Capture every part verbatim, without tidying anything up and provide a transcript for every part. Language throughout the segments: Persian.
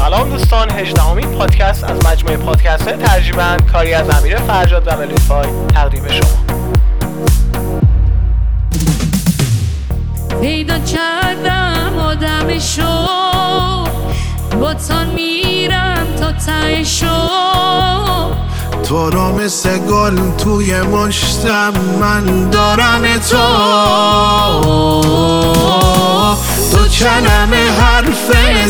سلام دوستان، هجدهمین پادکست از مجموعه پادکست های ترجیبند کاری از امیر فرجاد و ملودیفای تقدیم شما. پیدا کردم آدم شو، با تا میرم تا ته شو، تو را مثل گل توی مشتم من دارم تو، تو کلمه حرف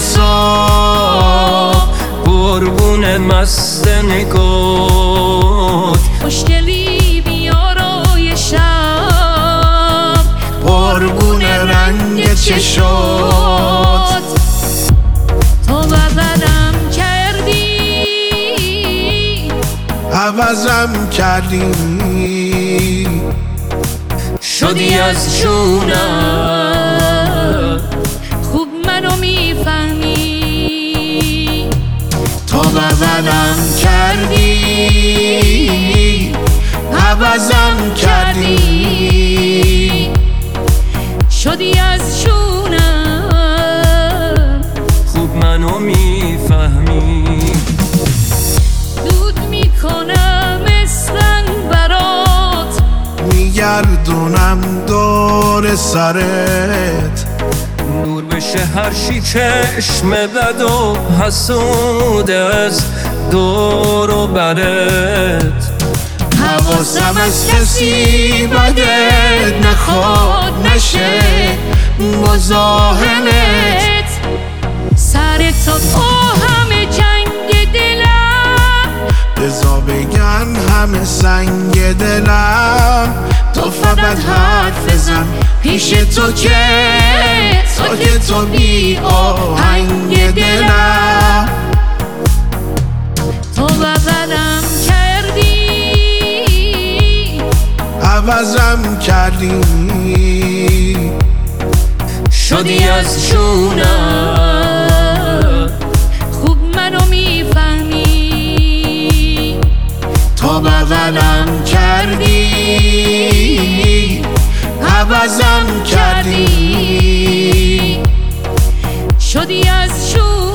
حساب قربون مست نگات، خوشگلی بیارای شب، قربون رنگ چشات، تو بغلم کردی عوضم کردی، شدی از جونم خوب منو میفهمی، تو بغلم کردی عوضم کردی، شدی از جونم خوب منو میفهمی. دود میکنم اسفنگ برات، میگردونم دور سرت، نور بشه هر چی چشم بد و حسود از دور و برت، حواسم از کسی بدت نخواد نشه مزاحمت، سر تو تو همه جنگ دلم، بزا بگن همه سنگ دلم، تو فقط حرف بزن پیش تو که تو که تو بی آهنگ دلم، تو بغلم کردی عوضم کردی، شدی از جونم خوب منو میفهمی، تو بغلم کردی عوضم کردی، شدی از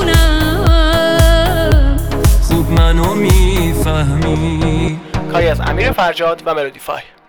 جونم خوب منو میفهمی. کاری از امیر فرجاد و ملودیفای.